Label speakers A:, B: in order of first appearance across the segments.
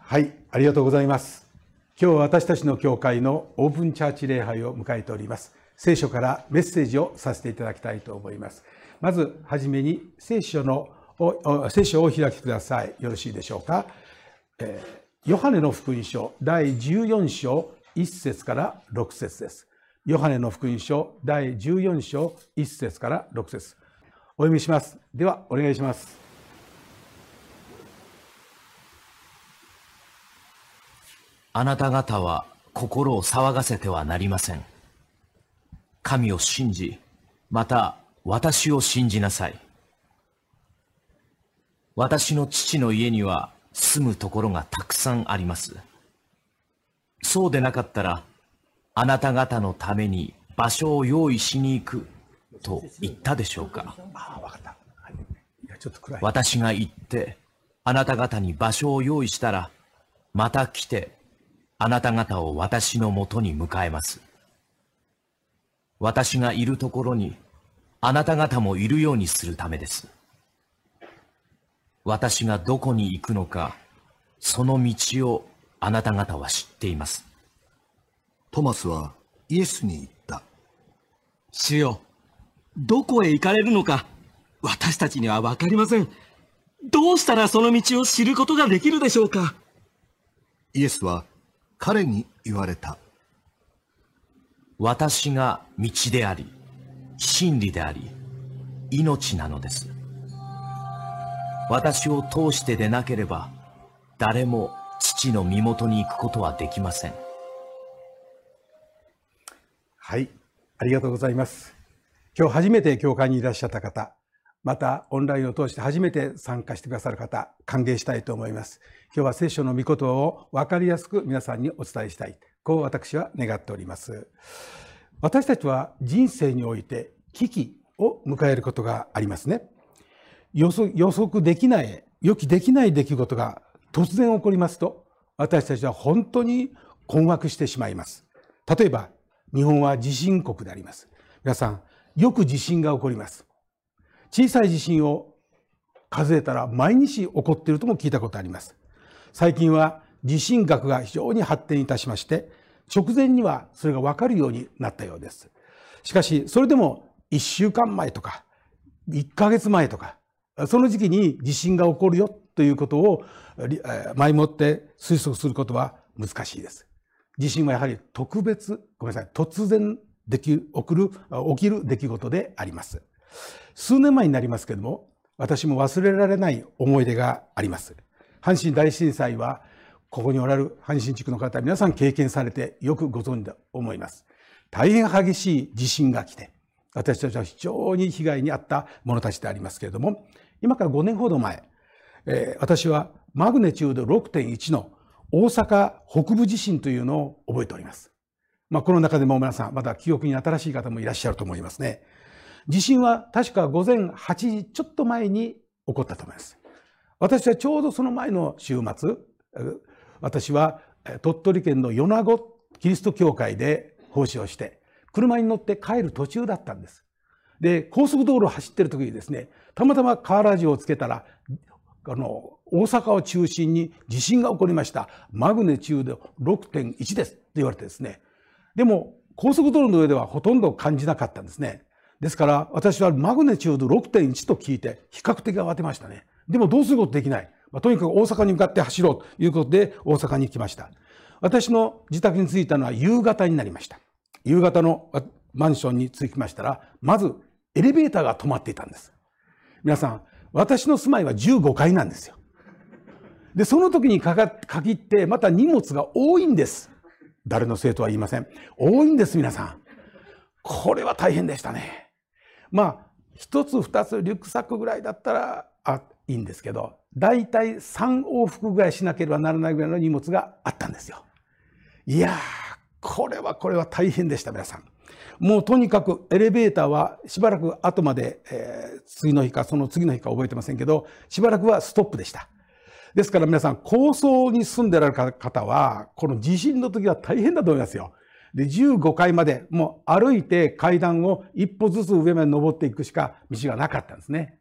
A: はい、ありがとうございます。今日は私たちの教会のオープンチャーチ礼拝を迎えております。聖書からメッセージをさせていただきたいと思います。まずはじめに聖書をお開きください。よろしいでしょうか。ヨハネの福音書第14章1節から6節です。ヨハネの福音書第14章1節から6節。お読みします。ではお願いします。
B: あなた方は心を騒がせてはなりません。神を信じ、また私を信じなさい。私の父の家には住むところがたくさんあります。そうでなかったら、あなた方のために場所を用意しに行くと言ったでしょうか。私が行って、あなた方に場所を用意したら、また来て、あなた方を私のもとに迎えます。私がいるところに、あなた方もいるようにするためです。私がどこに行くのか、その道をあなた方は知っています。
C: トマスはイエスに言った。
D: 主よ、どこへ行かれるのか、私たちにはわかりません。どうしたらその道を知ることができるでしょうか。
C: イエスは彼に言われた。
B: 私が道であり、真理であり、命なのです。私を通してでなければ、誰も父の身元に行くことはできません。
A: はい、ありがとうございます。今日初めて教会にいらっしゃった方、またオンラインを通して初めて参加してくださる方、歓迎したいと思います。今日は聖書の御言葉を分かりやすく皆さんにお伝えしたい。こう私は願っております。私たちは人生において危機を迎えることがありますね。予測できない、予期できない出来事が突然起こりますと、私たちは本当に困惑してしまいます。例えば、日本は地震国であります。皆さん、よく地震が起こります。小さい地震を数えたら毎日起こっているとも聞いたことあります。最近は地震学が非常に発展いたしまして、直前にはそれが分かるようになったようです。しかし、それでも1週間前とか、1ヶ月前とか、その時期に地震が起こるよということを前もって推測することは難しいです。地震はやはり突然起きる出来事であります。数年前になりますけれども、私も忘れられない思い出があります。阪神大震災は、ここにおられる阪神地区の方、皆さん経験されてよくご存知だと思います。大変激しい地震が来て、私たちは非常に被害に遭った者たちでありますけれども、今から5年ほど前、私はマグネチュード 6.1 の大阪北部地震というのを覚えております。この中でも皆さん、まだ記憶に新しい方もいらっしゃると思いますね。地震は確か午前8時ちょっと前に起こったと思います。私はちょうどその前の週末、私は鳥取県の米子キリスト教会で奉仕をして、車に乗って帰る途中だったんです。で、高速道路を走ってる時にですね、たまたまカーラジオをつけたら、大阪を中心に地震が起こりました。マグネチュード 6.1 ですって言われてですね。でも、高速道路の上ではほとんど感じなかったんですね。ですから、私はマグネチュード 6.1 と聞いて、比較的慌てましたね。でもどうすることできない。とにかく大阪に向かって走ろうということで大阪に来ました。私の自宅に着いたのは夕方になりました。夕方のマンションに着きましたら、まずエレベーターが止まっていたんです。皆さん、私の住まいは15階なんですよ。で、その時に限ってまた荷物が多いんです。誰のせいとは言いません。多いんです、皆さん。これは大変でしたね。一つ二つリュックサックぐらいだったらいいんですけど、だいたい3往復ぐらいしなければならないぐらいの荷物があったんですよ。いやー、これは大変でした、皆さん。もうとにかくエレベーターはしばらく後まで、次の日かその次の日か覚えてませんけど、しばらくはストップでした。ですから皆さん、高層に住んでられる方は、この地震の時は大変だと思いますよ。で、15階までもう歩いて階段を一歩ずつ上まで登っていくしか道がなかったんですね。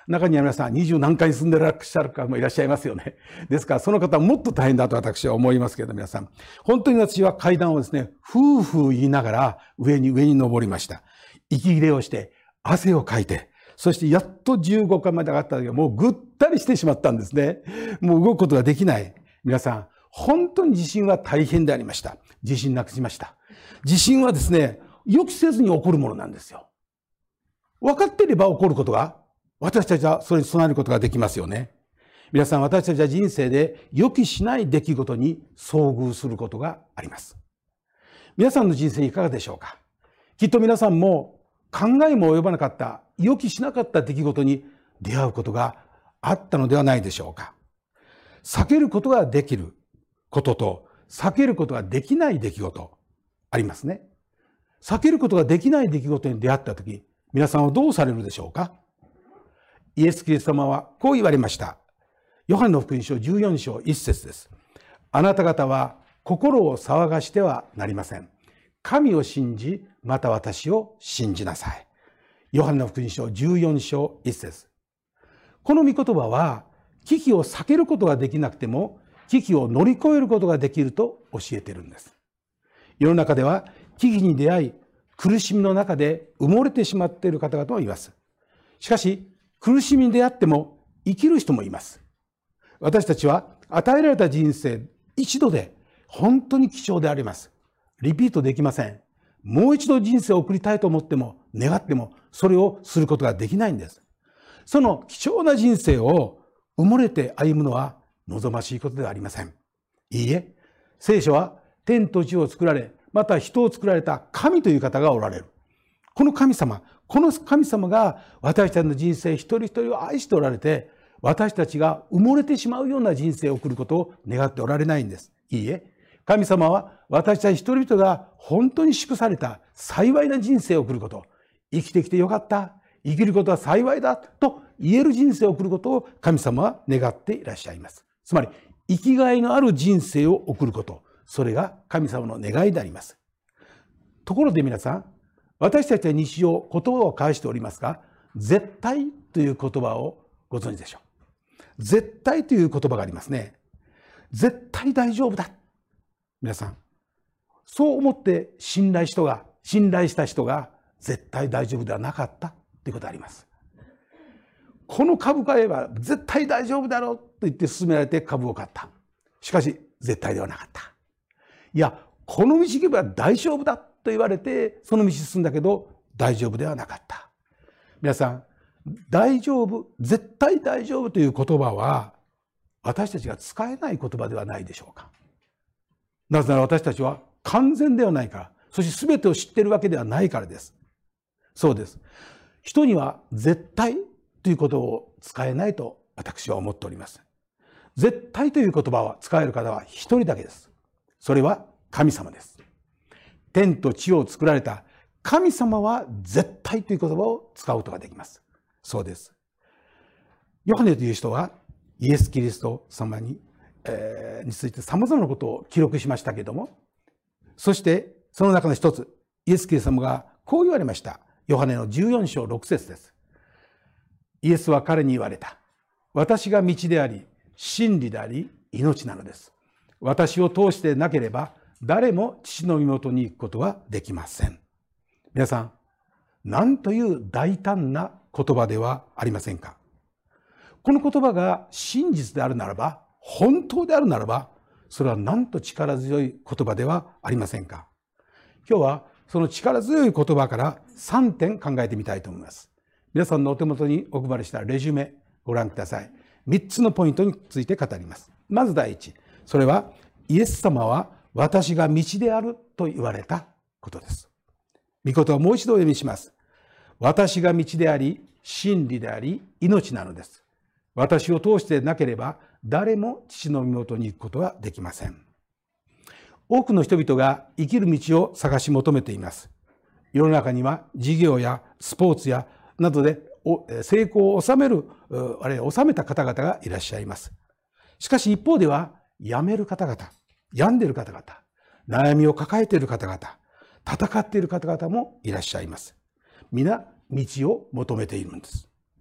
A: 中には皆さん20何階に住んでらっしゃる方もいらっしゃいますよね。ですからその方はもっと大変だと私は思いますけれど、皆さん。本当に私は階段をですね、ふうふう言いながら上に登りました。息切れをして、汗をかいて、そしてやっと15階まで上がった時はもうぐったりしてしまったんですね。もう動くことができない。皆さん、本当に地震は大変でありました。地震なくしました。地震はですね、予期せずに起こるものなんですよ。分かっていれば起こることが、私たちはそれに備えることができますよね。皆さん、私たちは人生で予期しない出来事に遭遇することがあります。皆さんの人生いかがでしょうか。きっと皆さんも考えも及ばなかった、予期しなかった出来事に出会うことがあったのではないでしょうか。避けることができることと、避けることができない出来事、ありますね。避けることができない出来事に出会ったとき、皆さんはどうされるでしょうか。イエス・キリスト様はこう言われました。ヨハネの福音書14章1節です。あなた方は心を騒がしてはなりません。神を信じ、また私を信じなさい。ヨハネの福音書14章1節。この御言葉は、危機を避けることができなくても、危機を乗り越えることができると教えているんです。世の中では危機に出会い、苦しみの中で埋もれてしまっている方々もいます。しかし、苦しみに出会っても生きる人もいます。私たちは与えられた人生一度で本当に貴重であります。リピートできません。もう一度人生を送りたいと思っても願ってもそれをすることができないんです。その貴重な人生を埋もれて歩むのは望ましいことではありません。いいえ、聖書は天と地を作られ、また人を作られた神という方がおられる。この神様が私たちの人生一人一人を愛しておられて、私たちが埋もれてしまうような人生を送ることを願っておられないんです。いいえ、神様は私たち一人一人が本当に祝された幸いな人生を送ること、生きてきてよかった、生きることは幸いだと言える人生を送ることを神様は願っていらっしゃいます。つまり、生きがいのある人生を送ること、それが神様の願いであります。ところで皆さん、私たちは日常言葉を交わしておりますが、絶対という言葉をご存知でしょう。絶対という言葉がありますね。絶対大丈夫だ。皆さん、そう思って信頼した人が絶対大丈夫ではなかったということがあります。この株買えば絶対大丈夫だろうと言って勧められて株を買った。しかし絶対ではなかった。いや、この道行けば大丈夫だと言われてその道進んだけど大丈夫ではなかった。皆さん、大丈夫、絶対大丈夫という言葉は私たちが使えない言葉ではないでしょうか。なぜなら私たちは完全ではないから、そして全てを知っているわけではないからです。そうです。人には絶対ということを使えないと私は思っております。絶対という言葉は使える方は一人だけです。それは神様です。天と地を作られた神様は絶対という言葉を使うことができます。そうです。ヨハネという人はイエス・キリスト様について様々なことを記録しましたけれども、そしてその中の一つ、イエス・キリスト様がこう言われました。ヨハネの14章6節です。イエスは彼に言われた。私が道であり、真理であり、命なのです。私を通してなければ、誰も父の身元に行くことはできません。皆さん、なんという大胆な言葉ではありませんか。この言葉が真実であるならば、本当であるならば、それはなんと力強い言葉ではありませんか。今日はその力強い言葉から3点考えてみたいと思います。皆さんのお手元にお配りしたレジュメご覧ください。3つのポイントについて語ります。まず第一、それはイエス様は私が道であると言われたことです。御言葉をもう一度お読みします。私が道であり、真理であり、命なのです。私を通してなければ誰も父の身元に行くことはできません。多くの人々が生きる道を探し求めています。世の中には事業やスポーツやなどで成功を収めた方々がいらっしゃいます。しかし一方では病める方々、病んでいる方々、悩みを抱えている方々、戦っている方々もいらっしゃいます。皆道を求めているんです。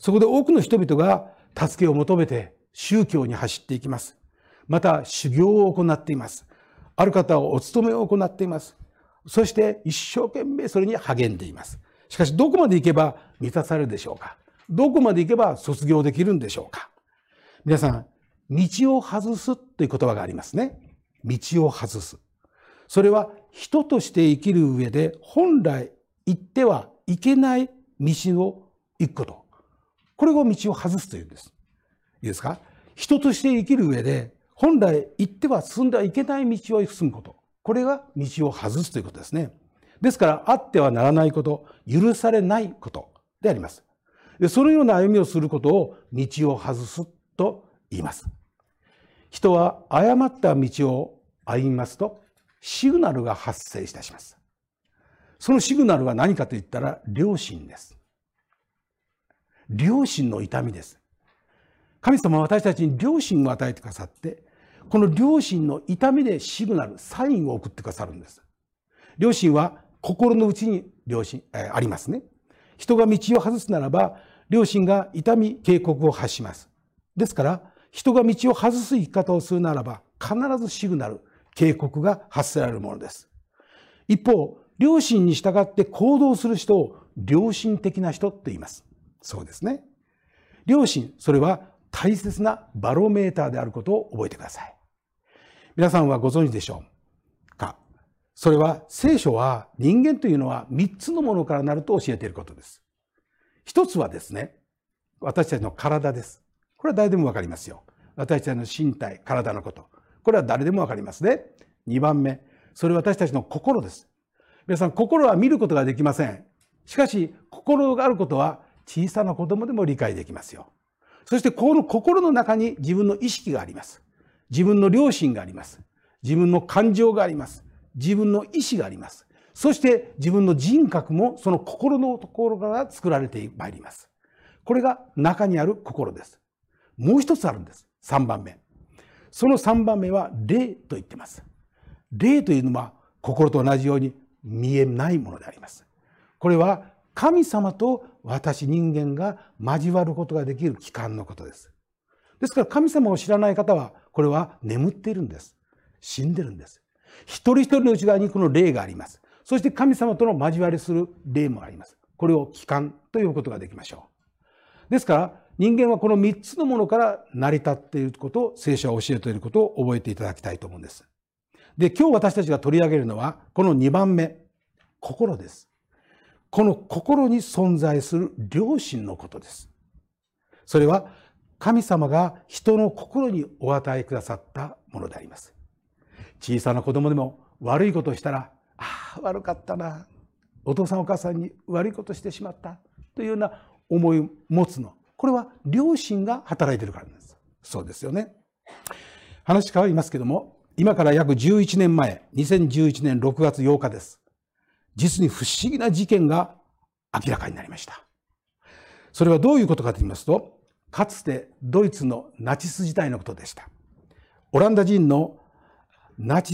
A: そこで多くの人々が助けを求めて宗教に走っていきます。また修行を行っています。ある方はお勤めを行っています。そして一生懸命それに励んでいます。しかしどこまで行けば満たされるでしょうか。どこまで行けば卒業できるんでしょうか。皆さん、道を外すという言葉がありますね。道を外す。それは人として生きる上で本来行ってはいけない道を行くこと。これを道を外すというんです。いいですか？人として生きる上で本来行っては進んではいけない道を進むこと。これが道を外すということですね。ですからあってはならないこと、許されないことであります。でそのような歩みをすることを道を外すと言います。人は誤った道を歩みますとシグナルが発生いたします。そのシグナルは何かと言ったら良心です。良心の痛みです。神様は私たちに良心を与えてくださって、この良心の痛みでシグナル、サインを送ってくださるんです。良心は心の内にありますね。人が道を外すならば、良心が痛み、警告を発します。ですから、人が道を外す生き方をするならば、必ずシグナル、警告が発せられるものです。一方、良心に従って行動する人を良心的な人って言います。そうですね。良心、それは大切なバロメーターであることを覚えてください。皆さんはご存知でしょうか？それは聖書は人間というのは3つのものからなると教えていることです。一つはですね、私たちの体です。これは誰でもわかりますよ。私たちの身体、体のこと。これは誰でもわかりますね。2番目、それは私たちの心です。皆さん、心は見ることができません。しかし、心があることは小さな子供でも理解できますよ。そしてこの心の中に自分の意識があります。自分の良心があります。自分の感情があります。自分の意志があります。そして自分の人格もその心のところから作られてまいります。これが中にある心です。もう一つあるんです。3番目。その3番目は霊と言っています。霊というのは心と同じように見えないものであります。これは神様と私人間が交わることができる機関のことです。ですから神様を知らない方はこれは眠っているんです。死んでるんです。一人一人の内側にこの霊があります。そして神様との交わりする霊もあります。これを機関と呼ぶことができましょう。ですから人間はこの3つのものから成り立っていることを聖書は教えていることを覚えていただきたいと思うんです。で、今日私たちが取り上げるのはこの2番目、心です。この心に存在する良心のことです。それは神様が人の心にお与えくださったものであります。小さな子供でも悪いことをしたら、悪かったな、お父さんお母さんに悪いことしてしまったというような思いを持つの。これは良心が働いているからなんです。そうですよね。話変わりますけども、今から約11年前、2011年6月8日です。実に不思議な事件が明らかになりました。それはどういうことかと言いますと、かつてドイツのナチス時代のことでした。オランダ人で、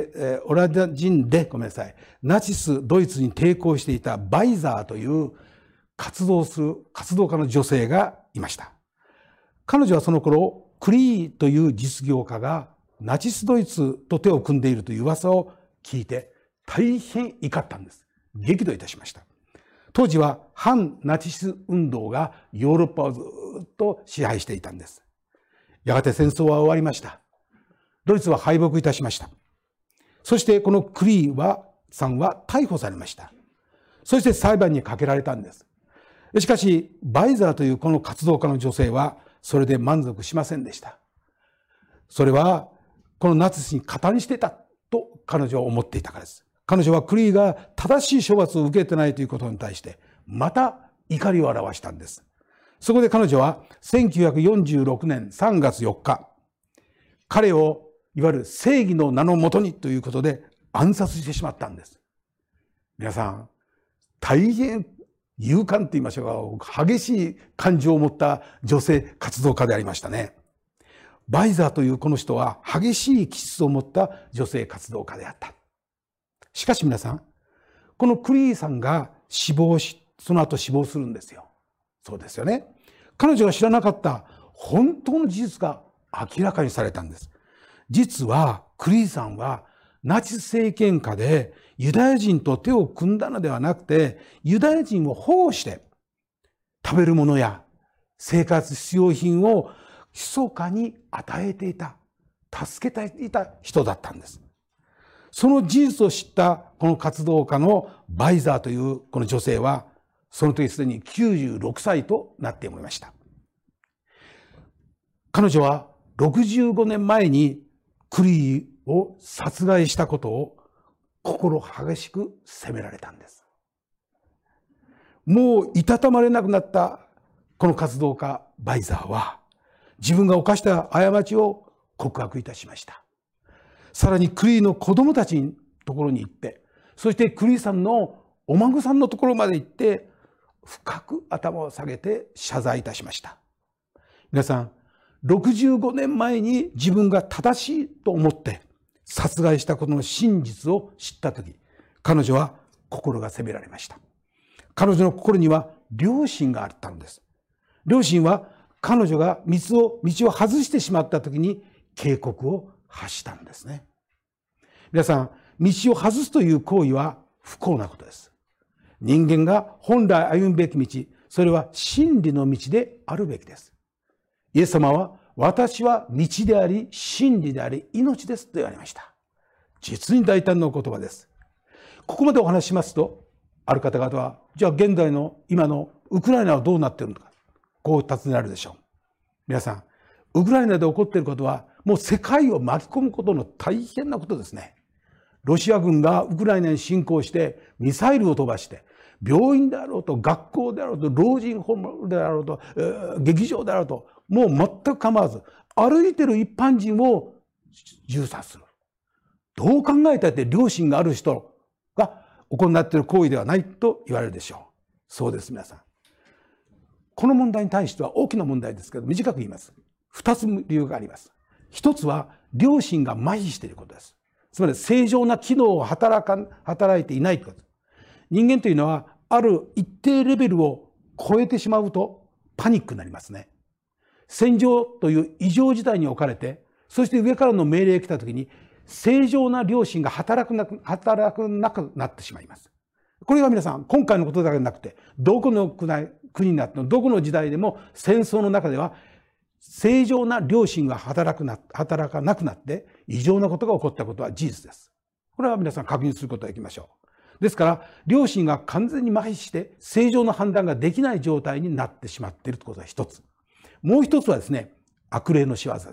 A: ナチスドイツに抵抗していたバイザーという活動家の女性がいました。彼女はその頃、クリーという実業家がナチスドイツと手を組んでいるという噂を聞いて、大変怒ったんです。激怒いたしました。当時は反ナチス運動がヨーロッパをずっと支配していたんです。やがて戦争は終わりました。ドイツは敗北いたしました。そしてこのクリーさんは逮捕されました。そして裁判にかけられたんです。しかし、バイザーというこの活動家の女性はそれで満足しませんでした。それはこのナチスに加担していたと彼女は思っていたからです。彼女はクリーが正しい処罰を受けてないということに対してまた怒りを表したんです。そこで彼女は1946年3月4日、彼をいわゆる正義の名のもとにということで暗殺してしまったんです。皆さん、大変勇敢と言いましょうか、激しい感情を持った女性活動家でありましたね。バイザーというこの人は激しい気質を持った女性活動家であった。しかし皆さん、このクリーさんがその後死亡するんですよ。そうですよね。 彼女が知らなかった本当の事実が明らかにされたんです。実はクリーさんはナチス政権下でユダヤ人と手を組んだのではなくて、ユダヤ人を保護して食べるものや生活必要品を密かに与えていた、助けていた人だったんです。その事実を知ったこの活動家のバイザーというこの女性は、その時すでに96歳となっておりました。彼女は65年前にクリーを殺害したことを心激しく責められたんです。もういたたまれなくなったこの活動家バイザーは、自分が犯した過ちを告白いたしました。さらにクリーの子供たちのところに行って、そしてクリーさんのお孫さんのところまで行って、深く頭を下げて謝罪いたしました。皆さん、65年前に自分が正しいと思って殺害したことの真実を知ったとき、彼女は心が責められました。彼女の心には良心があったのです。良心は彼女が道を外してしまったときに警告を発したんですね。皆さん、道を外すという行為は不幸なことです。人間が本来歩むべき道、それは真理の道であるべきです。イエス様は、私は道であり、真理であり、命ですと言われました。実に大胆なお言葉です。ここまでお話ししますと、ある方々は、じゃあ現在の今のウクライナはどうなっているのか、こう尋ねられるでしょう。皆さん、ウクライナで起こっていることは、もう世界を巻き込むことの大変なことですね。ロシア軍がウクライナに侵攻して、ミサイルを飛ばして、病院であろうと、学校であろうと、老人ホームであろうと、劇場であろうと、もう全く構わず、歩いている一般人を銃殺する。どう考えたって良心がある人が行っている行為ではないと言われるでしょう。そうです、皆さん。この問題に対しては大きな問題ですけど、短く言います。二つ理由があります。一つは、良心が麻痺していることです。つまり、正常な機能を働いていないことです。人間というのは、ある一定レベルを超えてしまうと、パニックになりますね。戦場という異常事態に置かれて、そして上からの命令が来たときに、正常な良心が働かなくなってしまいます。これが皆さん、今回のことだけでなくて、どこの国になっても、どこの時代でも戦争の中では、正常な良心が働かなくなって、異常なことが起こったことは事実です。これは皆さん確認することができましょう。ですから、良心が完全に麻痺して、正常な判断ができない状態になってしまっているということが一つ。もう一つはですね、悪霊の仕業です。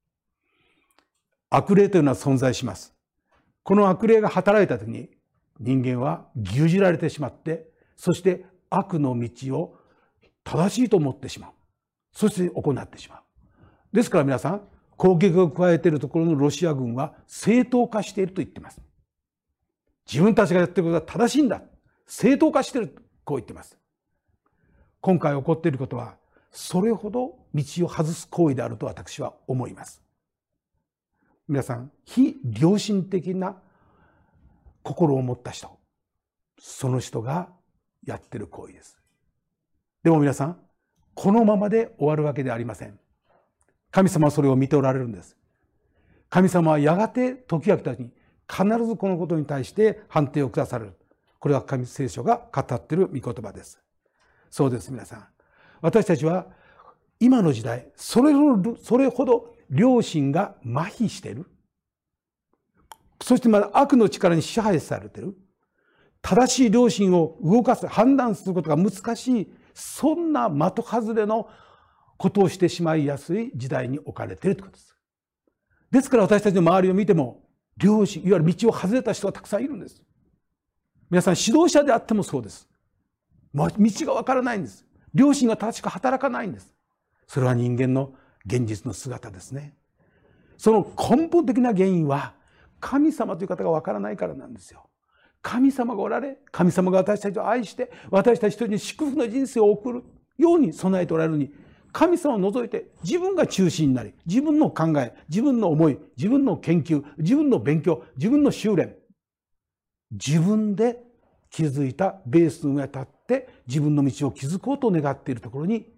A: 悪霊というのは存在します。この悪霊が働いたときに、人間は牛耳られてしまって、そして悪の道を正しいと思ってしまう。そして行ってしまう。ですから皆さん、攻撃を加えているところのロシア軍は正当化していると言っています。自分たちがやっていることは正しいんだ。正当化しているとこう言っています。今回起こっていることは、それほど道を外す行為であると私は思います。皆さん、非良心的な心を持った人、その人がやっている行為です。でも皆さん、このままで終わるわけではありません。神様はそれを見ておられるんです。神様はやがて時が来た時に必ずこのことに対して判定を下される。これは神聖書が語っている御言葉です。そうです、皆さん。私たちは今の時代、それほど良心が麻痺している。そしてまだ悪の力に支配されている。正しい良心を動かす、判断することが難しい、そんな的外れのことをしてしまいやすい時代に置かれているということです。ですから私たちの周りを見ても、良心、いわゆる道を外れた人がたくさんいるんです。皆さん、指導者であってもそうです。道がわからないんです。良心が正しく働かないんです。それは人間の現実の姿ですね。その根本的な原因は、神様という方がわからないからなんですよ。神様がおられ、神様が私たちを愛して、私たち一人に祝福の人生を送るように備えておられるのに、神様を除いて自分が中心になり、自分の考え、自分の思い、自分の研究、自分の勉強、自分の修練、自分で築いたベースの上に立って自分の道を築こうと願っているところに、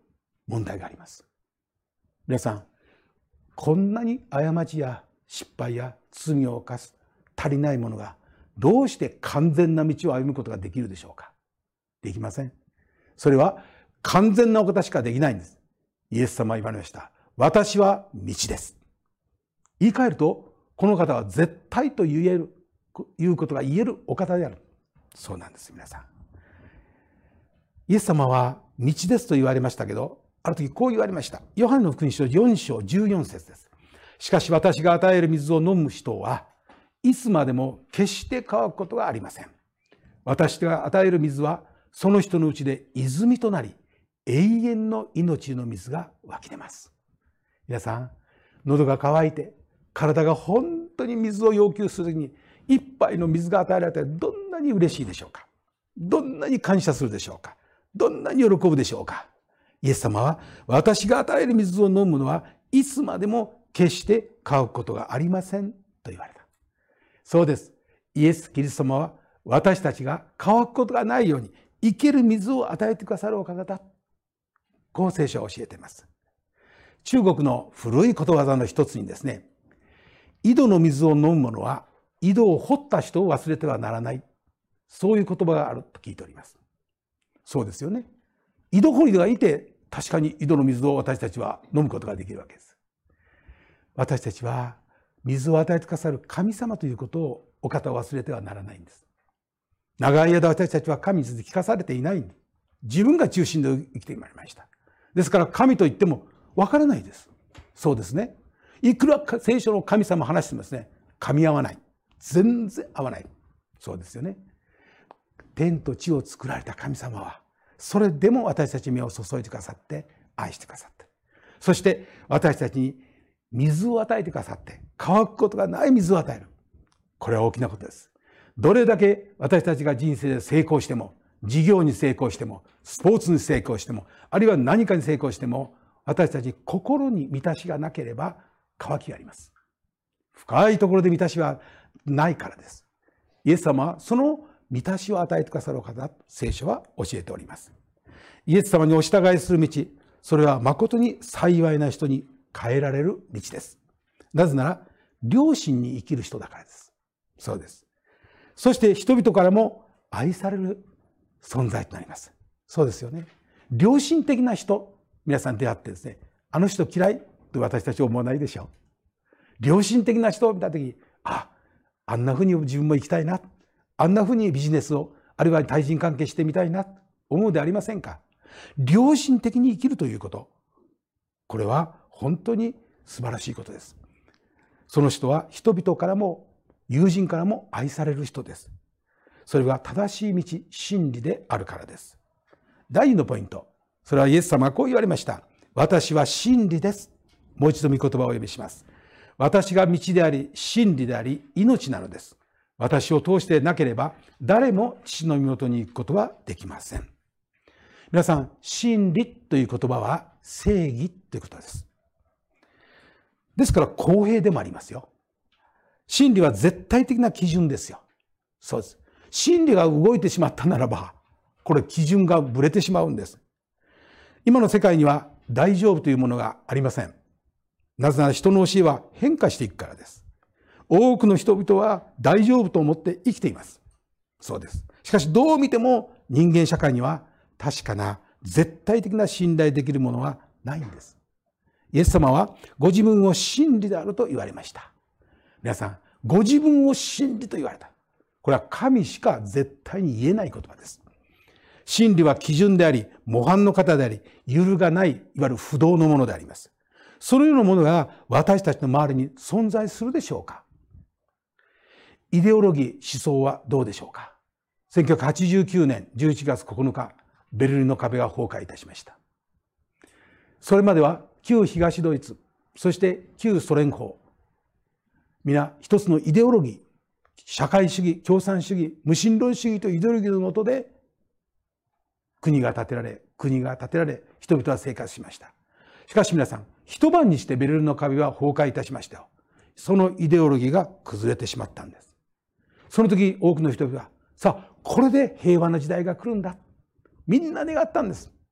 A: 問題があります。皆さん、こんなに過ちや失敗や罪を犯す足りないものがどうして完全な道を歩むことができるでしょうか。できません。それは完全なお方しかできないんです。イエス様は言われました。私は道です。言い換えると、この方は絶対ということが言えるお方である。そうなんです、皆さん。イエス様は道ですと言われましたけど、ある時こう言われました。ヨハネの福音書4章14節です。しかし私が与える水を飲む人はいつまでも決して乾くことがありません。私が与える水はその人のうちで泉となり、永遠の命の水が湧き出ます。皆さん、喉が渇いて体が本当に水を要求するときに一杯の水が与えられたらどんなに嬉しいでしょうか。どんなに感謝するでしょうか。どんなに喜ぶでしょうか。イエス様は私が与える水を飲むのはいつまでも決して乾くことがありませんと言われた。そうです。イエス・キリスト様は私たちが乾くことがないように生ける水を与えてくださるお方だ。こう聖書は教えています。中国の古いことわざの一つにですね、井戸の水を飲む者は井戸を掘った人を忘れてはならない。そういう言葉があると聞いております。そうですよね。井戸掘りがいて確かに井戸の水を私たちは飲むことができるわけです。私たちは水を与えてくださる神様ということをお方を忘れてはならないんです。長い間私たちは神について聞かされていないんです。自分が中心で生きてまいりました。ですから神と言ってもわからないです。そうですね。いくら聖書の神様話してもですね、噛み合わない。全然合わない。そうですよね。天と地を作られた神様は、それでも私たちに目を注いでくださって、愛してくださって。そして私たちに水を与えてくださって、乾くことがない水を与える。これは大きなことです。どれだけ私たちが人生で成功しても、事業に成功しても、スポーツに成功しても、あるいは何かに成功しても、私たち心に満たしがなければ渇きがあります。深いところで満たしはないからです。イエス様はその満たしを与えてくださる方だと聖書は教えております。イエス様にお従いする道、それは誠に幸いな人に変えられる道です。なぜなら、良心に生きる人だからです。そうです。そして人々からも愛される存在となります。そうですよね。良心的な人、皆さん出会ってですね、あの人嫌いと私たちは思わないでしょう。良心的な人を見たとき、あんなふうに自分も生きたいな。あんなふうにビジネスを、あるいは対人関係してみたいなと思うでありませんか。良心的に生きるということ。これは本当に素晴らしいことです。その人は人々からも友人からも愛される人です。それは正しい道、真理であるからです。第2のポイント。それはイエス様がこう言われました。私は真理です。もう一度御言葉をお呼びします。私が道であり、真理であり、命なのです。私を通してなければ、誰も父の身元に行くことはできません。皆さん、真理という言葉は正義ということです。ですから公平でもありますよ。真理は絶対的な基準ですよ。そうです。真理が動いてしまったならば、これ基準がぶれてしまうんです。今の世界には大丈夫というものがありません。なぜなら人の教えは変化していくからです。多くの人々は大丈夫と思って生きています。そうです。しかしどう見ても人間社会には確かな絶対的な信頼できるものはないんです。イエス様はご自分を真理であると言われました。皆さん、ご自分を真理と言われた。これは神しか絶対に言えない言葉です。真理は基準であり、模範の方であり、揺るがない、いわゆる不動のものであります。そのようなものが私たちの周りに存在するでしょうか。イデオロギー、思想はどうでしょうか。1989年11月9日、ベルリンの壁が崩壊いたしました。それまでは旧東ドイツ、そして旧ソ連邦、皆一つのイデオロギー、社会主義、共産主義、無神論主義というイデオロギーの下で国が建てられ、人々は生活しました。しかし皆さん、一晩にしてベルリンの壁は崩壊いたしましたよ。そのイデオロギーが崩れてしまったんです。その時多くの人々は、さあ、これで平和な時代が来るんだ。みんな願ったんです。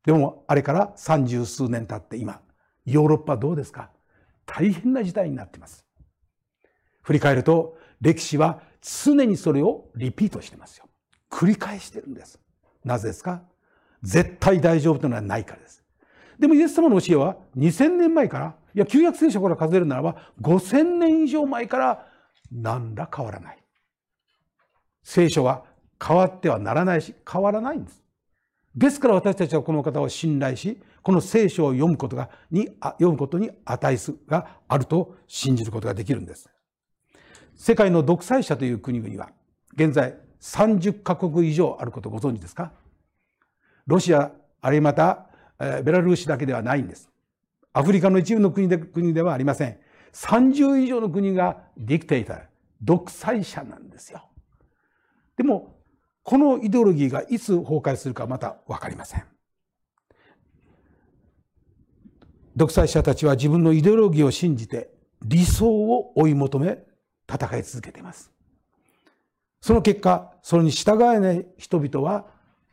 A: でもあれから30数年経って今、ヨーロッパはどうですか？大変な時代になっています。振り返ると歴史は常にそれをリピートしてますよ。繰り返してるんです。なぜですか？絶対大丈夫というのはないからです。でもイエス様の教えは2000年前から、いや旧約聖書から数えるならば5000年以上前から何ら変わらない。聖書は変わってはならないし変わらないんです。ですから私たちはこの方を信頼し、この聖書を読むことに値すがあると信じることができるんです。世界の独裁者という国々は現在30カ国以上あることをご存知ですか？ロシア、あるいはまたベラルーシだけではないんです。アフリカの一部の国ではありません。30以上の国がディクテーター、独裁者なんですよ。でもこのイデオロギーがいつ崩壊するかまた分かりません。独裁者たちは自分のイデオロギーを信じて理想を追い求め戦い続けています。その結果、それに従えない人々は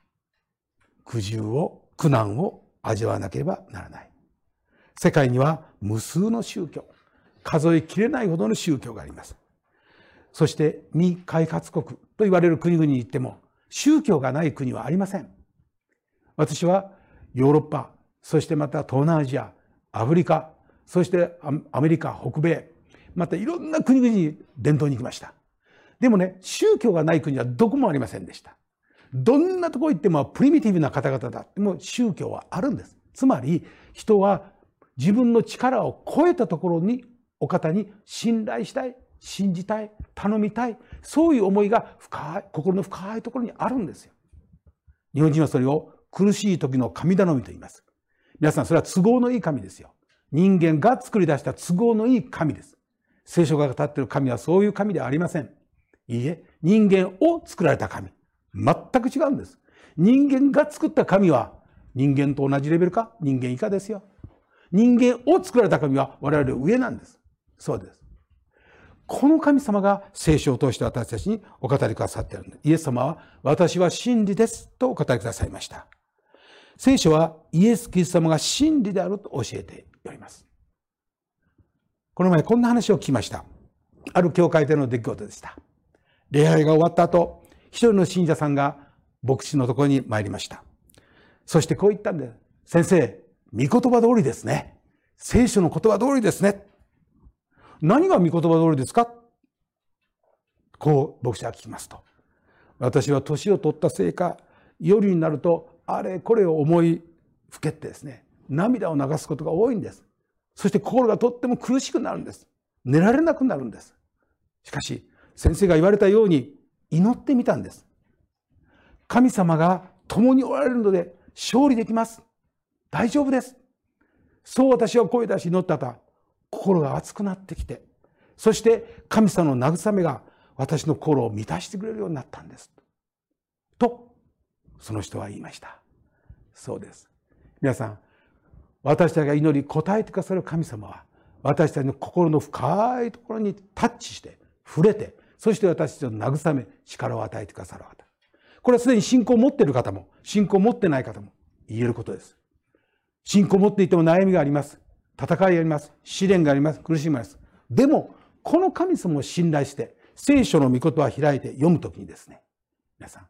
A: 苦難を味わわなければならない。世界には無数の宗教、数えきれないほどの宗教があります。そして未開発国と言われる国々に行っても宗教がない国はありません。私はヨーロッパ、そしてまた東南アジア、アフリカ、そしてアメリカ、北米、またいろんな国々に伝道に行きました。でもね、宗教がない国はどこもありませんでした。どんなところ行ってもプリミティブな方々だっても宗教はあるんです。つまり人は自分の力を超えたところにお方に信頼したい、信じたい、頼みたい、そういう思いが心の深いところにあるんですよ。日本人はそれを苦しい時の神頼みと言います。皆さん、それは都合のいい神ですよ。人間が作り出した都合のいい神です。聖書が語っている神はそういう神ではありません。いいえ、人間を作られた神。全く違うんです。人間が作った神は人間と同じレベルか人間以下ですよ。人間を作られた神は我々上なんです。そうです。この神様が聖書を通して私たちにお語りくださっているんです。イエス様は私は真理ですとお語りくださいました。聖書はイエス・キリスト様が真理であると教えております。この前こんな話を聞きました。ある教会での出来事でした。礼拝が終わった後、一人の信者さんが牧師のところに参りました。そしてこう言ったんです。先生、御言葉通りですね。聖書の言葉通りですね。何が御言葉通りですか？こう牧師は聞きますと。私は年を取ったせいか、夜になるとあれこれを思いふけってですね、涙を流すことが多いんです。そして心がとっても苦しくなるんです。寝られなくなるんです。しかし先生が言われたように祈ってみたんです。神様が共におられるので勝利できます。大丈夫です。そう私は声出し祈ったと、心が熱くなってきて、そして神様の慰めが私の心を満たしてくれるようになったんです。と、その人は言いました。そうです。皆さん、私たちが祈り答えてくださる神様は、私たちの心の深いところにタッチして、触れて、そして私たちを慰め、力を与えてくださる方。これはすでに信仰を持っている方も、信仰を持ってない方も言えることです。信仰を持っていても悩みがあります。戦いがあります。試練があります。苦しみがあります。でも、この神様を信頼して、聖書の御言葉を開いて読むときにですね、皆さん、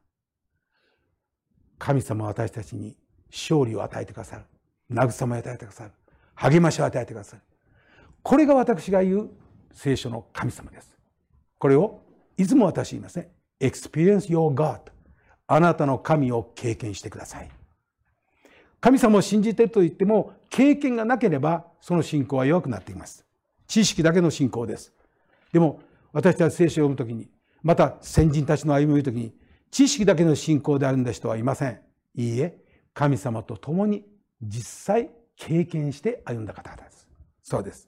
A: 神様は私たちに勝利を与えてくださる。慰めを与えてくださる。励ましを与えてくださる。これが私が言う聖書の神様です。これをいつも私言いますね。Experience your God。あなたの神を経験してください。神様を信じていると言っても、経験がなければその信仰は弱くなっています。知識だけの信仰です。でも私たち聖書を読むときに、また先人たちの歩みを見るときに、知識だけの信仰であるんだ人はいません。いいえ、神様と共に実際経験して歩んだ方々です。そうです。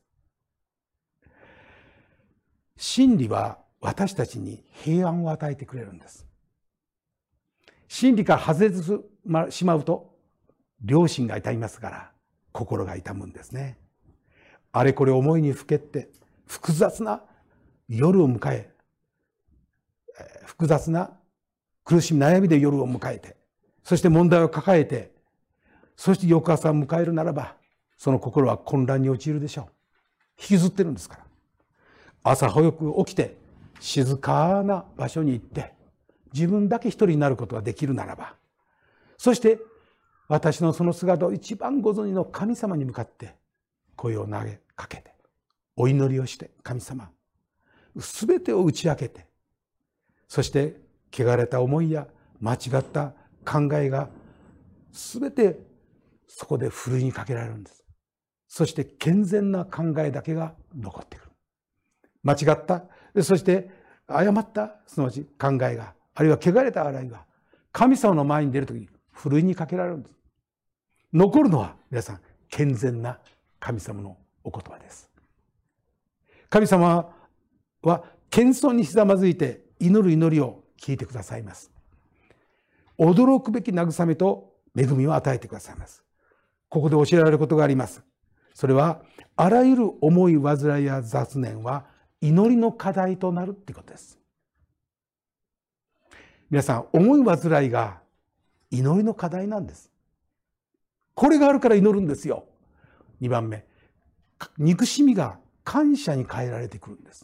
A: 真理は私たちに平安を与えてくれるんです。真理から外れてしまうと良心が痛みますから心が痛むんですね。あれこれ思いにふけって複雑な夜を迎え、複雑な苦しみ悩みで夜を迎えて、そして問題を抱えて、 そして翌朝を迎えるならば、その心は混乱に陥るでしょう。引きずってるんですから。朝早く起きて静かな場所に行って自分だけ一人になることができるならば、そして私のその姿を一番ご存知の神様に向かって声を投げかけてお祈りをして、神様すべてを打ち明けて、そして汚れた思いや間違った考えがすべてそこでふるいにかけられるんです。そして健全な考えだけが残ってくる。間違った、そして誤ったすなわち考えが、あるいは汚れた洗いが神様の前に出るときにふるいにかけられるんです。残るのは皆さん健全な神様のお言葉です。神様は謙遜にひざまずいて祈る祈りを聞いてくださいます。驚くべき慰めと恵みを与えてくださいます。ここで教えられることがあります。それはあらゆる思い煩いや雑念は祈りの課題となるということです。皆さん、思い煩いが祈りの課題なんです。これがあるから祈るんですよ。2番目、憎しみが感謝に変えられてくるんです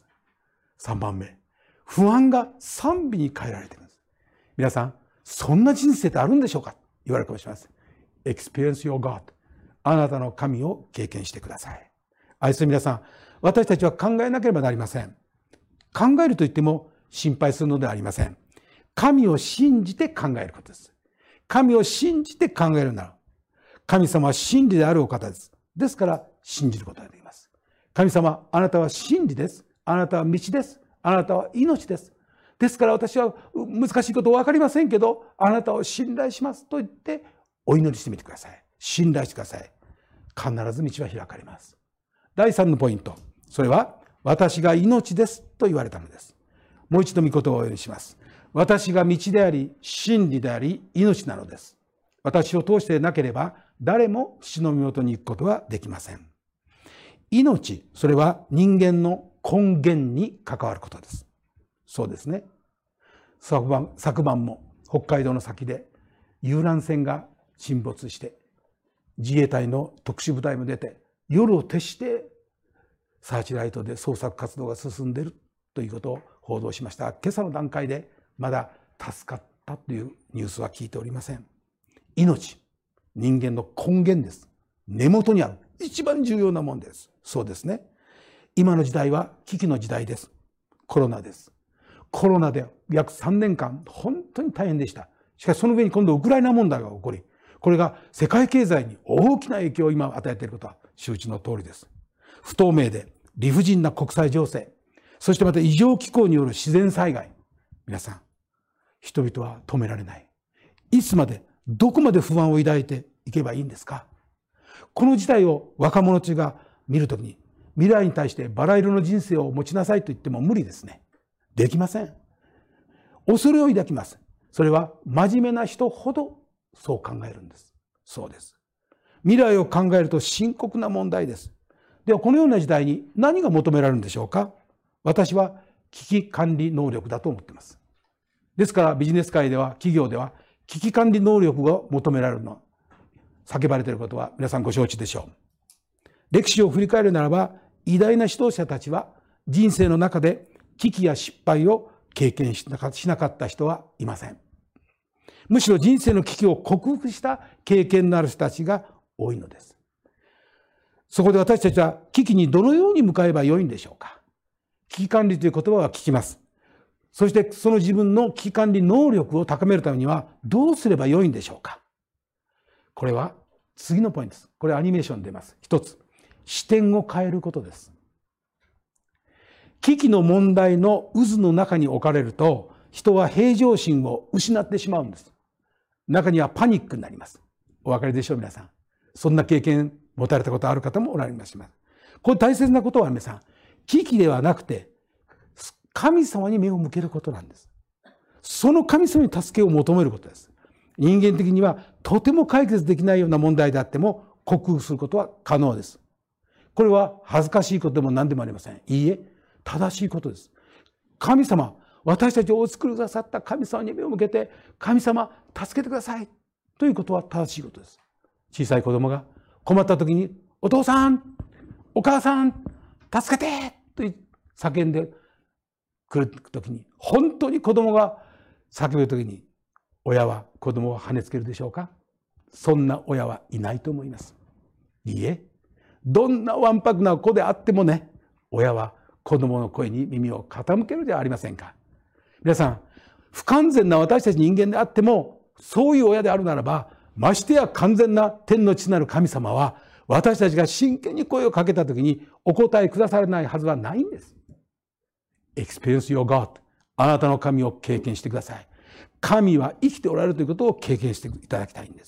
A: 。3番目、不安が賛美に変えられてくるんです。皆さん、そんな人生ってあるんでしょうか、言われるかもしれません。Experience your God。あなたの神を経験してください。愛する皆さん、私たちは考えなければなりません。考えると言っても心配するのではありません。神を信じて考えることです。神を信じて考えるなら、神様は真理であるお方です。ですから信じることができます。神様、あなたは真理です。あなたは道です。あなたは命です。ですから私は難しいこと分かりませんけど、あなたを信頼しますと言ってお祈りしてみてください。信頼してください。必ず道は開かれます。第3のポイント、それは私が命ですと言われたのです。もう一度御言葉をお読みします。私が道であり真理であり命なのです。私を通してなければ誰も父の身元に行くことはできません。命、それは人間の根源に関わることです。そうですね。昨晩も北海道の先で遊覧船が沈没して、自衛隊の特殊部隊も出て、夜を徹してサーチライトで捜索活動が進んでいるということを報道しました。今朝の段階でまだ助かったというニュースは聞いておりません。命、人間の根源です。根元にある一番重要なものです。そうですね。今の時代は危機の時代です。コロナです。コロナで約3年間本当に大変でした。しかしその上に今度ウクライナ問題が起こり、これが世界経済に大きな影響を今与えていることは周知の通りです。不透明で理不尽な国際情勢、そしてまた異常気候による自然災害。皆さん、人々は止められない。いつまで、どこまで不安を抱いていけばいいんですか。この事態を若者たちが見るときに、未来に対してバラ色の人生を持ちなさいと言っても無理ですね。できません。恐れを抱きます。それは真面目な人ほどそう考えるんです。そうです。未来を考えると深刻な問題です。ではこのような時代に何が求められるんでしょうか。私は危機管理能力だと思っています。ですからビジネス界では、企業では危機管理能力が求められるのは、叫ばれていることは皆さんご承知でしょう。歴史を振り返るならば、偉大な指導者たちは人生の中で危機や失敗を経験しなかった人はいません。むしろ人生の危機を克服した経験のある人たちが多いのです。そこで私たちは危機にどのように向かえばよいんでしょうか。危機管理という言葉は聞きます。そしてその自分の危機管理能力を高めるためにはどうすればよいんでしょうか。これは次のポイントです。これアニメーションに出ます。一つ、視点を変えることです。危機の問題の渦の中に置かれると、人は平常心を失ってしまうんです。中にはパニックになります。お分かりでしょう、皆さん。そんな経験持たれたことある方もおられます。これ大切なことは皆さん、危機ではなくて、神様に目を向けることなんです。その神様に助けを求めることです。人間的にはとても解決できないような問題であっても克服することは可能です。これは恥ずかしいことでも何でもありません。いいえ、正しいことです。神様、私たちをお作りくださった神様に目を向けて、神様、助けてくださいということは正しいことです。 小さい子供が困った時に、お父さん、お母さん、助けてと叫んでくる時に、本当に子供が叫ぶ時に、親は子供を跳ねつけるでしょうか？そんな親はいないと思います。いいえ、どんなわんぱくな子であってもね、親は子供の声に耳を傾けるではありませんか。皆さん、不完全な私たち人間であっても、そういう親であるならば、ましてや完全な天の父なる神様は、私たちが真剣に声をかけたときにお答えくださらないはずはないんです。Experience your God。あなたの神を経験してください。神は生きておられるということを経験していただきたいんです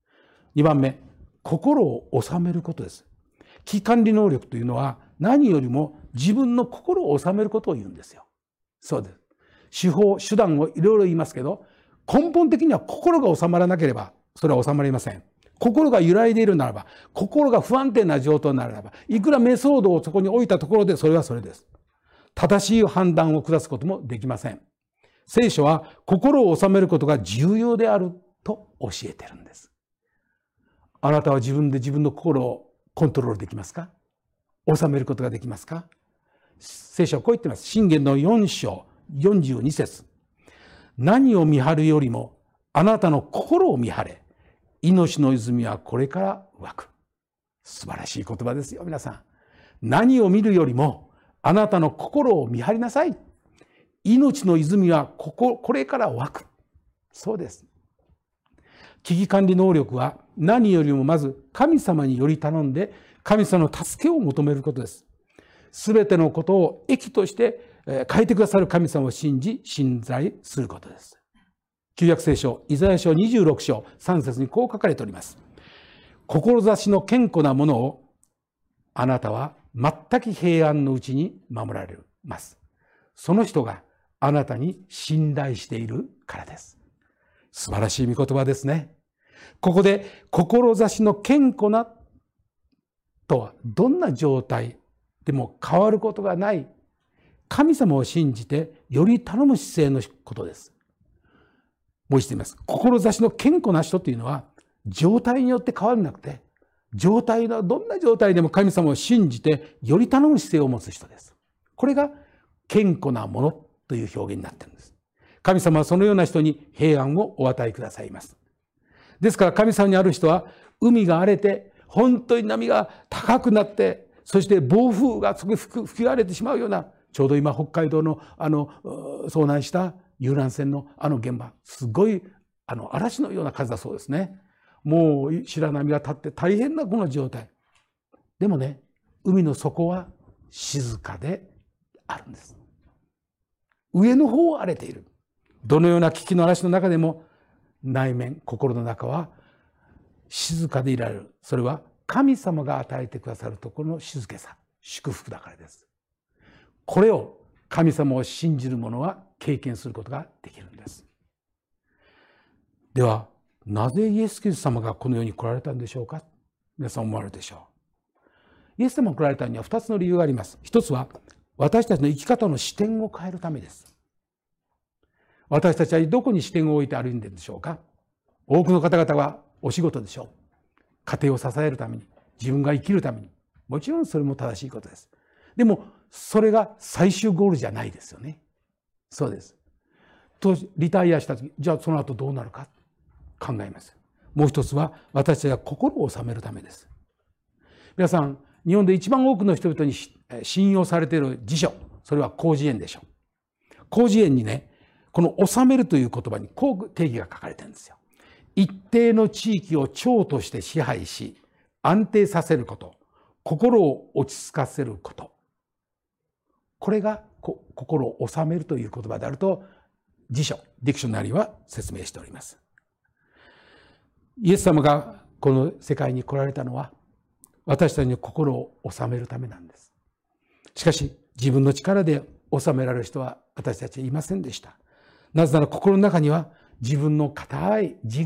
A: 。2番目、心を収めることです。危機管理能力というのは何よりも自分の心を収めることを言うんですよ。そうです。手法、手段をいろいろ言いますけど、根本的には心が収まらなければ、それは収まりません。心が揺らいでいるならば、心が不安定な状態ならば、いくらメソードをそこに置いたところで、それはそれです。正しい判断を下すこともできません。聖書は心を収めることが重要であると教えているんです。あなたは自分で自分の心をコントロールできますか？収めることができますか？聖書はこう言っています。箴言の4章42節。何を見張るよりもあなたの心を見張れ。命の泉はこれから湧く。素晴らしい言葉ですよ、皆さん。何を見るよりもあなたの心を見張りなさい。命の泉はこれから湧く。そうです。危機管理能力は何よりもまず神様により頼んで神様の助けを求めることです。すべてのことを益として変えてくださる神様を信じ信頼することです。旧約聖書イザヤ書26章3節にこう書かれております。志の堅固なものをあなたは全く平安のうちに守られます。その人があなたに信頼しているからです。素晴らしい御言葉ですね。ここで志の堅固なとはどんな状態でも変わることがない神様を信じてより頼む姿勢のことです。もう一度言います。志の堅固な人というのは状態によって変わらなくて、どんな状態でも神様を信じてより頼む姿勢を持つ人です。これが堅固なものという表現になっているんです。神様はそのような人に平安をお与えくださいます。ですから神様にある人は海が荒れて本当に波が高くなって、そして暴風が吹き荒れてしまうような、ちょうど今北海道の遭難した遊覧船の現場、すごい嵐のような風だそうですね。もう白波が立って大変なこの状態。でもね、海の底は静かであるんです。上の方は荒れている。どのような危機の嵐の中でも内面、心の中は静かでいられる。それは神様が与えてくださるところの静けさ、祝福だからです。これを神様を信じる者は経験することができるんです。では、なぜイエス・キリスト様がこの世に来られたんでしょうか？皆さん思われるでしょう。イエス様が来られたには2つの理由があります。一つは、私たちの生き方の視点を変えるためです。私たちはどこに視点を置いて歩んでいるでしょうか？多くの方々はお仕事でしょう。家庭を支えるために、自分が生きるために。もちろんそれも正しいことです。でも、それが最終ゴールじゃないですよね。そうです。リタイアした時、じゃあその後どうなるか考えます。もう一つは、私たちが心を収めるためです。皆さん、日本で一番多くの人々に信用されている辞書、それは広辞苑でしょう。広辞苑にね、この収めるという言葉にこう定義が書かれてるんですよ。一定の地域を長として支配し、安定させること、心を落ち着かせること。これが心を収めるという言葉であると、辞書、ディクショナリーは説明しております。イエス様がこの世界に来られたのは、私たちの心を収めるためなんです。しかし、自分の力で収められる人は私たちはいませんでした。なぜなら心の中には自分の固いエ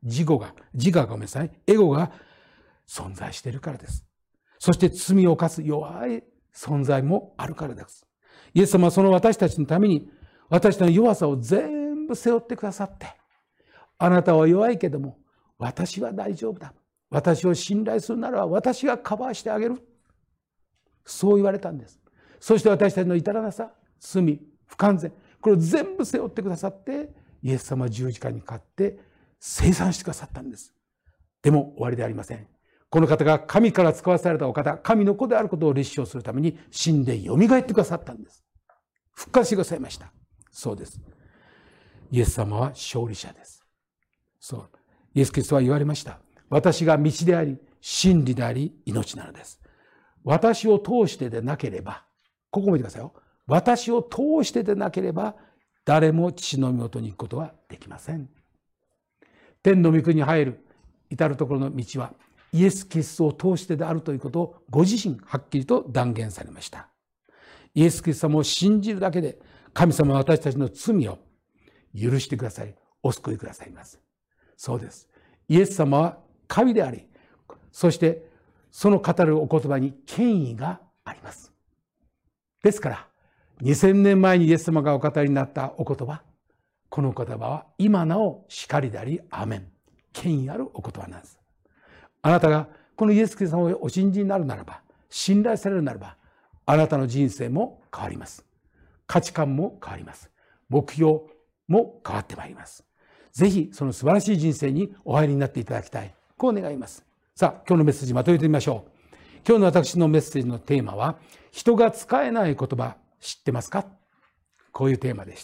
A: ゴが存在しているからです。そして罪を犯す弱い存在もあるからです。イエス様はその私たちのために私たちの弱さを全部背負ってくださって、あなたは弱いけども私は大丈夫だ。 私を信頼するなら私がカバーしてあげる。そう言われたんです。そして私たちの至らなさ、罪、不完全、これを全部背負ってくださって、イエス様は十字架にかかって清算してくださったんです。でも終わりではありません。この方が神から使わされたお方、神の子であることを立証するために死んで蘇ってくださったんです。復活してくださいました。そうです。イエス様は勝利者です。そう。イエス・キリストは言われました。私が道であり、真理であり、命なのです。私を通してでなければ、ここ見てくださいよ。私を通してでなければ、誰も父の身元に行くことはできません。天の御国に入る至るところの道は、イエス・キリストを通してであるということをご自身はっきりと断言されました。イエス・キリスト様を信じるだけで、神様は私たちの罪を許してください、お救いくださいます。そうです。イエス様は神であり、そしてその語るお言葉に権威があります。ですから、2000年前にイエス様がお語りになったお言葉、このお言葉は今なおしかりであり、アーメン。権威あるお言葉なんです。あなたがこのイエス・キリスト様をお信じになるならば、信頼されるならば、あなたの人生も変わります。価値観も変わります。目標も変わってまいります。ぜひその素晴らしい人生にお入りになっていただきたい。こう願います。さあ、今日のメッセージまとめてみましょう。今日の私のメッセージのテーマは、人が使えない言葉知ってますか？こういうテーマでした。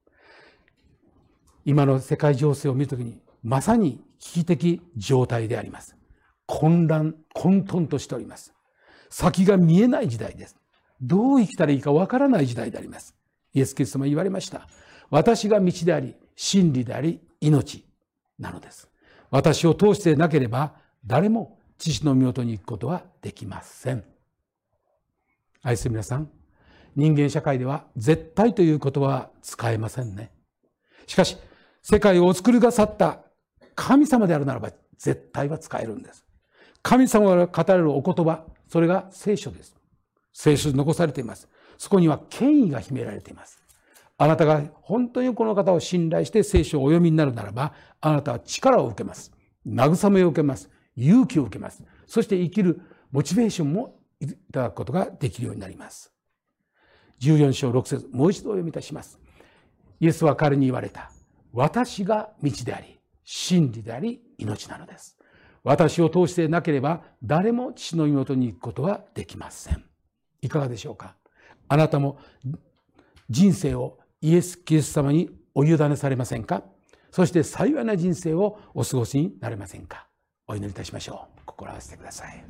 A: 今の世界情勢を見るときに、まさに危機的状態であります。混乱、混沌としております。先が見えない時代です。どう生きたらいいかわからない時代であります。イエス・キリストも言われました。私が道であり、真理であり、命なのです。私を通してなければ、誰も父の身元に行くことはできません。愛する皆さん、人間社会では絶対という言葉は使えませんね。しかし、世界をお作りくださった神様であるならば、絶対は使えるんです。神様が語られるお言葉、それが聖書です。聖書に残されています。そこには権威が秘められています。あなたが本当にこの方を信頼して聖書をお読みになるならば、あなたは力を受けます。慰めを受けます。勇気を受けます。そして生きるモチベーションもいただくことができるようになります。14章6節、もう一度お読みいたします。イエスは彼に言われた。私が道であり、真理であり、命なのです。私を通してなければ、誰も父の身元に行くことはできません。いかがでしょうか？あなたも人生をイエス・キリスト様にお委ねされませんか？そして幸いな人生をお過ごしになれませんか？お祈りいたしましょう。心を合わせてください。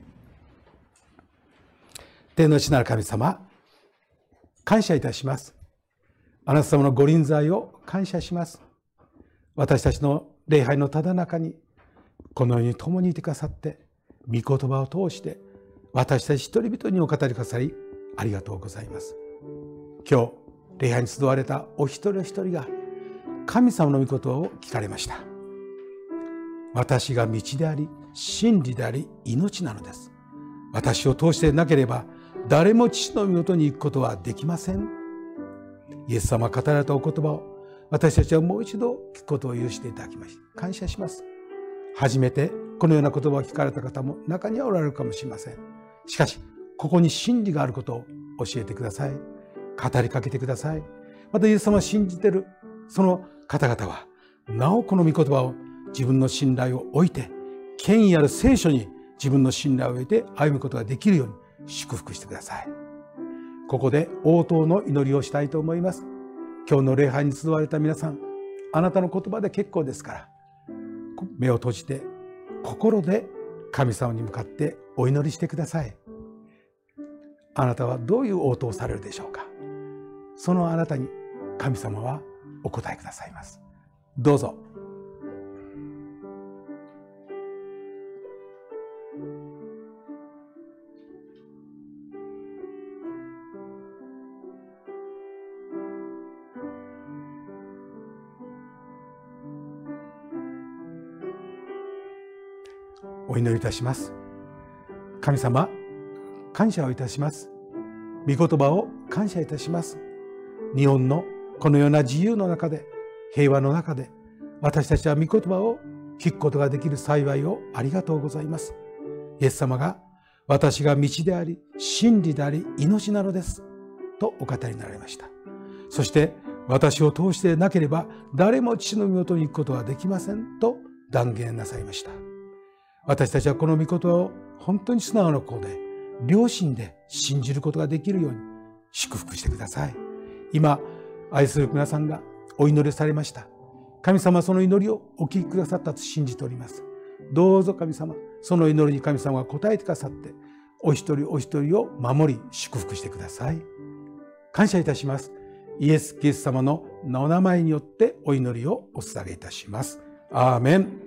A: 天の父なる神様、感謝いたします。あなた様のご臨在を感謝します。私たちの礼拝のただ中にこのように共にいてくださって、御言葉を通して私たち一人々にお語りくださりありがとうございます。今日礼拝に集われたお一人お一人が神様の御言葉を聞かれました。私が道であり、真理であり、命なのです。私を通してなければ誰も父の身元に行くことはできません。イエス様が語られたお言葉を私たちはもう一度聞くことを許していただきまし感謝します。初めてこのような言葉を聞かれた方も中にはおられるかもしれません。しかしここに真理があることを教えてください。語りかけてください。またイエス様を信じているその方々はなおこの御言葉を自分の信頼を置いて、権威ある聖書に自分の信頼を置いて歩むことができるように祝福してください。ここで応答の祈りをしたいと思います。今日の礼拝に集われた皆さん、あなたの言葉で結構ですから、目を閉じて心で神様に向かってお祈りしてください。あなたはどういう応答をされるでしょうか？そのあなたに神様はお答えくださいます。どうぞ。お祈りいたします。神様、感謝をいたします。御言葉を感謝いたします。日本のこのような自由の中で、平和の中で、私たちは御言葉を聞くことができる幸いをありがとうございます。イエス様が、私が道であり、真理であり、命なのです。とお語りになられました。そして、私を通してなければ、誰も父の御元に行くことはできません。と断言なさいました。私たちはこの御言葉を本当に素直な心で、良心で信じることができるように祝福してください。今、愛する皆さんがお祈りされました。神様はその祈りをお聞きくださったと信じております。どうぞ神様、その祈りに神様が答えてくださって、お一人お一人を守り祝福してください。感謝いたします。イエス・キリスト様のお名前によってお祈りをお捧げいたします。アーメン。